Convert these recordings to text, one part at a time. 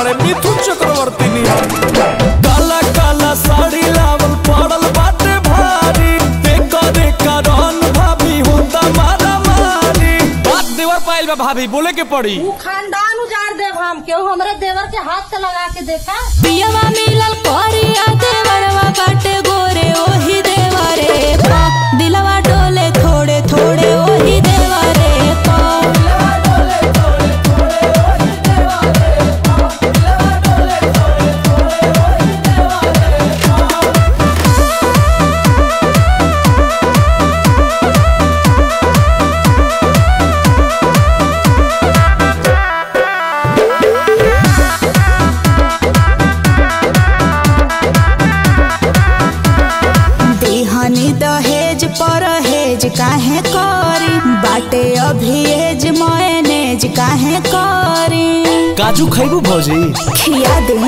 बाड़े मिथुन चक्रवर्ती नियन। काला काला साड़ी लावल पड़ल बाटे भारी, देखा देखा रन भाभी होता मारा मारी। बात देवर पाइल बा भाभी बोले के पड़ी। वो खानदान उजाड़ देव हम क्यों हमरे देवर के हाथ से लगा के देखा। पियवा मिलल कोरिया देवरवा बाटे गोरे ओही देवरे पा, दिलवा डोले थोड़े थोड़े ओही देवरे पा। दहेज परहेज काहे करी, बाटे अभी एज मैनेज काहे करी। काजू खैबू भौजी खिया दे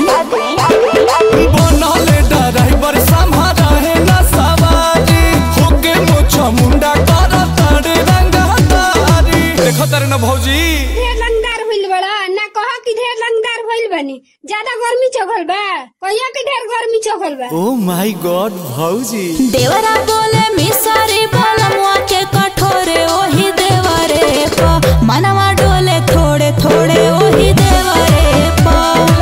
बनले ड्राइवर संभारा है ना सवारी, होके मोछा मुंडा कर तारे रंगा तारी। देखो तारे ना भौजी ढेर लंगदार होइल बड़ा ना कहा कि ढेर लंगदार होइल बनी। ज्यादा गर्मी चघल बा कहिया कि ढेर गर्मी चघल बा। ओ माय गॉड भौजी देवरा बोले मिसरी बलमुआ के कठोरे ओही देवरे पा, मनवा डोले थोड़े थोड़े ओही देवरे पा।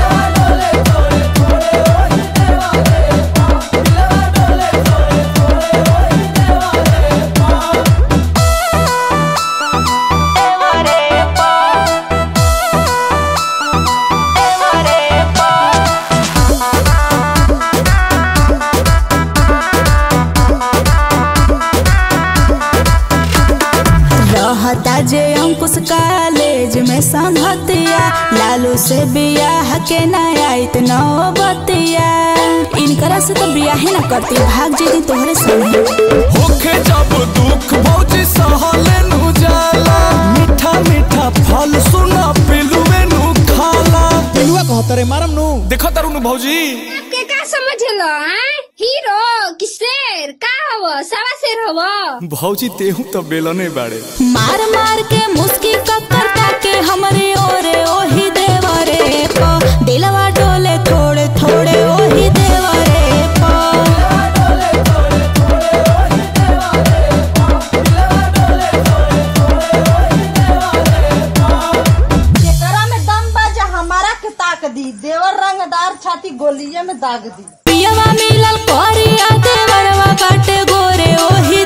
रहता जे अंकुश कॉलेज में संगतिया, लालू से बियाह के नयाइत नौबतिया। इनकरा से तो बियाह न करती भाग जेदी तोहरे संगे। होके जब दुख भौजी सहले नु जाला, मीठा मीठा फल सुना पिलुए नु खाला। पिलुआ कहतरे मारम नु। देखो तारू नु भौजी आपके का समझलो हैं? हीरो कि शेर का हवो सवा शेर हवो। भौजी तेहू तो बेलने बाड़े। मार मार के मुस्की ककरता के हमरे ओरे ओही देवरे पा, दिलवा डोले थोड़े थोड़े ओही देवरे पा। जेकरा में दम बाजा हमारा के ताक दी, देवर रंगदार छाती गोलिये में दाग दी। पियवा मिलल कोरिया देवरवा बाटे गोरे ओही